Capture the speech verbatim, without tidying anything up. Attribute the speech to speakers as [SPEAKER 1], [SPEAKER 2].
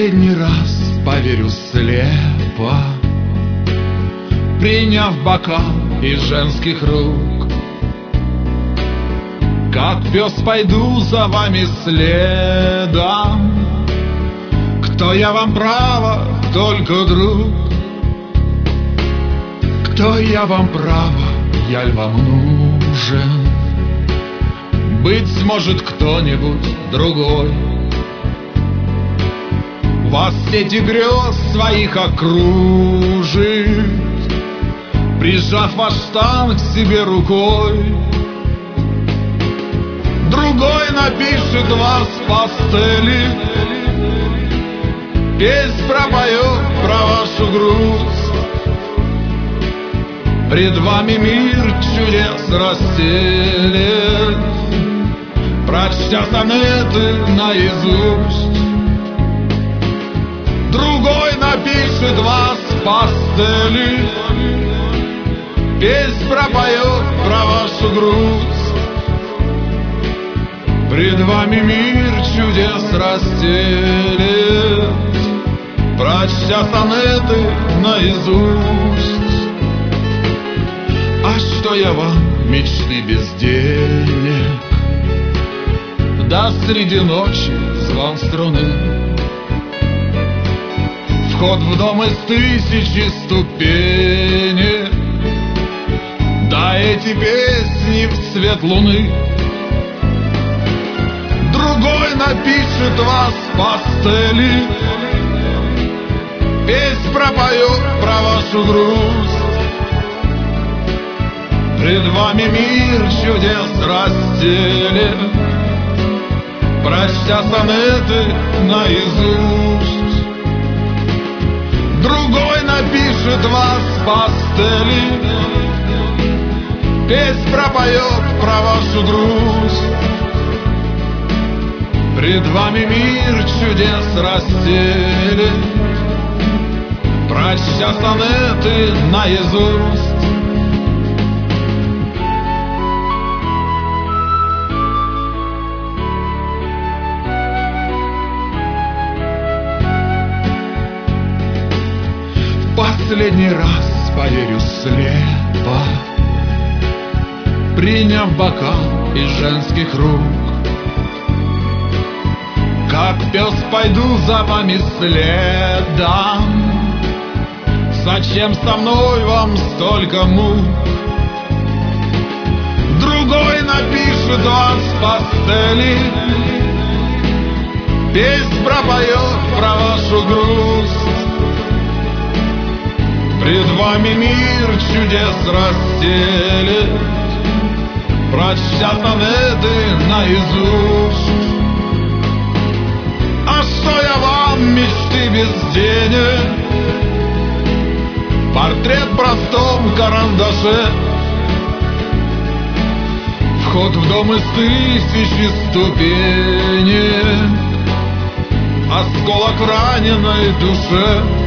[SPEAKER 1] последний раз поверю слепо, приняв бокал из женских рук. Как пес пойду за вами следом. Кто я вам, право, только друг? Кто я вам, право, я ль вам нужен? Быть может, кто-нибудь другой вас сети грез своих окружит, прижав ваш стан к себе рукой. Другой напишет вас в пастели, песнь пропоет про вашу грусть. Пред вами мир чудес расстелит, прочтя сонеты наизусть. Другой напишет вас в пастели, песнь пропоет про вашу грусть. Пред вами мир чудес расстелит, прочтя сонеты наизусть. А что я вам, мечты без денег, да среди ночи звон струны, вход в дом из тысячи ступенек, да эти песни в цвет луны. Другой напишет вас в пастели, песнь пропоет про вашу грусть. Пред вами мир чудес расстелит, прочтя сонеты наизусть. Другой напишет вас в пастели, песнь пропоет про вашу грусть. Пред вами мир чудес расстелит, прочтя сонеты наизусть. Последний раз поверю слепо, приняв бокал из женских рук. Как пес пойду за вами следом. Зачем со мной вам столько мук? Другой напишет вас в пастели, песнь пропоет про вашу грусть. Пред вами мир чудес расстелит, прочтя сонеты наизусть. А что я вам, мечты без денег, портрет в простом карандаше, вход в дом из тысячи ступенек, осколок в раненой душе.